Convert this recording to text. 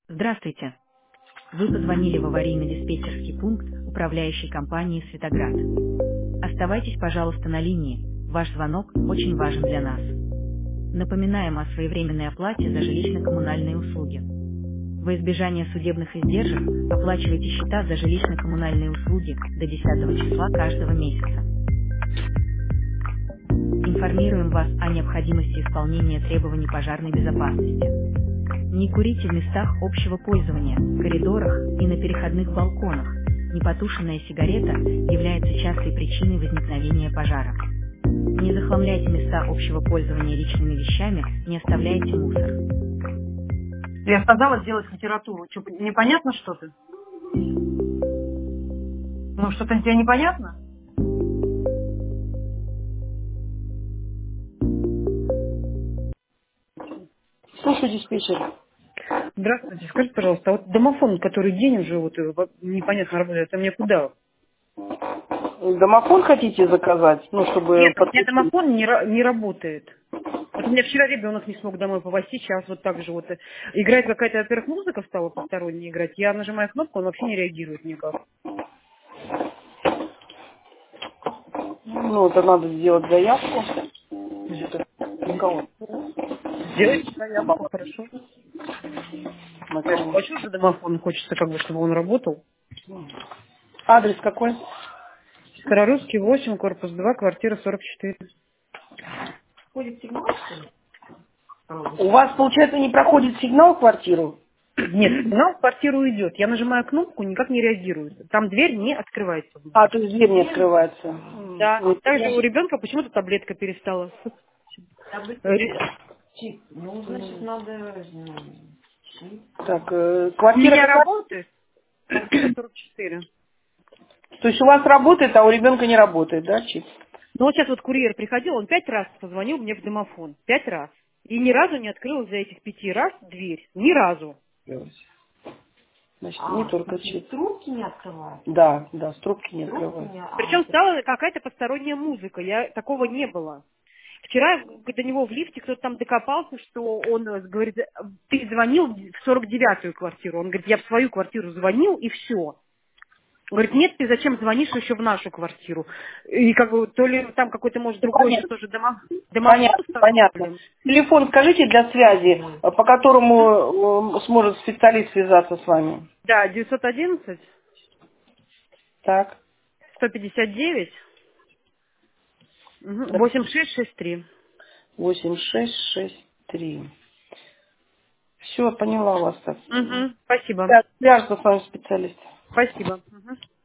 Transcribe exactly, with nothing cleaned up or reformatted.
Здравствуйте. Вы позвонили в аварийно-диспетчерский пункт управляющей компании «Светоград». Оставайтесь, пожалуйста, на линии. Ваш звонок очень важен для нас. Напоминаем о своевременной оплате за жилищно-коммунальные услуги. Во избежание судебных издержек оплачивайте счета за жилищно-коммунальные услуги до десятого числа каждого месяца. Информируем вас о необходимости исполнения требований пожарной безопасности. Не курите в местах общего пользования, коридорах и на переходных балконах. Непотушенная сигарета является частой причиной возникновения пожара. Не захламляйте места общего пользования личными вещами, не оставляйте мусор. Я сказала сделать литературу. Что, непонятно что-то? Ну, что-то тебе непонятно? Слушай, диспетчер. Здравствуйте, скажите, пожалуйста, а вот домофон, который день уже вот э, во- непонятно работает, это мне куда? Домофон хотите заказать? Ну, чтобы... Нет, у меня подключить? домофон не, ра- не работает. Вот у меня вчера ребенок не смог домой попасть, сейчас вот так же вот э, играет какая-то, во-первых, музыка стала посторонняя играть. Я нажимаю кнопку, он вообще не реагирует никак. Ну, это надо сделать заявку. Где-то никого. Сделайте заявку, хорошо. На Я же кого? плачу за домофон, хочется как бы, чтобы он работал. Адрес какой? Старорусский восемь, корпус два, квартира сорок четыре. У вас, получается, не проходит сигнал в квартиру? Нет, сигнал в квартиру идет. Я нажимаю кнопку, никак не реагирует. Там дверь не открывается. А, то есть дверь не открывается. Да. М, Также у ребенка почему-то таблетка перестала. Ре- Ну, значит, надо чип. Так, э, У квартира меня какая? работает. Квартира сорок четыре. То есть у вас работает, а у ребенка не работает, да, чип? Ну вот сейчас вот курьер приходил, он пять раз позвонил мне в домофон. Пять раз. И ни разу не открыл за этих пяти раз дверь. Ни разу. Значит, не А, только и чип. трубки не открывают? Да, да, с трубки не Трубки открывается. не... а, Причем стала какая-то посторонняя музыка. Я такого не было. Вчера до него в лифте кто-то там докопался, что он э, говорит, ты звонил в сорок девятую квартиру. Он говорит, я в свою квартиру звонил и все. Говорит, нет, ты зачем звонишь еще в нашу квартиру? И как бы то ли там какой-то, может, Ну, другой еще понятно. тоже дома, домофон Понятно, понятно. установлен. Телефон скажите для связи, э, по которому э, сможет специалист связаться с вами. Да, девятьсот одиннадцать Так, сто пятьдесят девять так. восемьдесят шесть шестьдесят три. восемь шесть шесть три. Все, поняла вас так. Угу, спасибо. Да, свяжется с вами специалист. Спасибо. Мгм.